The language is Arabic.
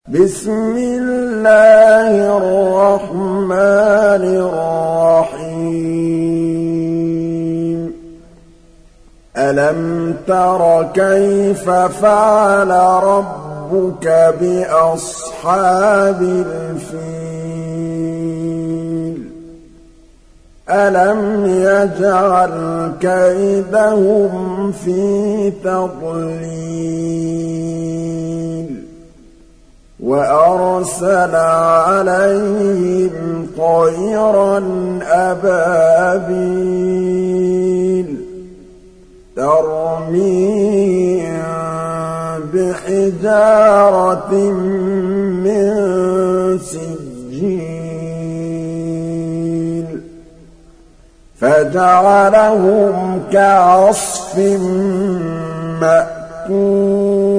بسم الله الرحمن الرحيم ألم تر كيف فعل ربك بأصحاب الفيل ألم يجعل كيدهم في تضليل وأرسل عليهم طيرا أبابيل ترميهم بحجارة من سجيل فجعلهم كعصف مأكول